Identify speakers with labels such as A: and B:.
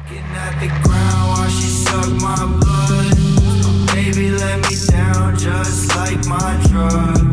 A: Looking at the ground while she suck my blood. Baby, let me down just like my drug.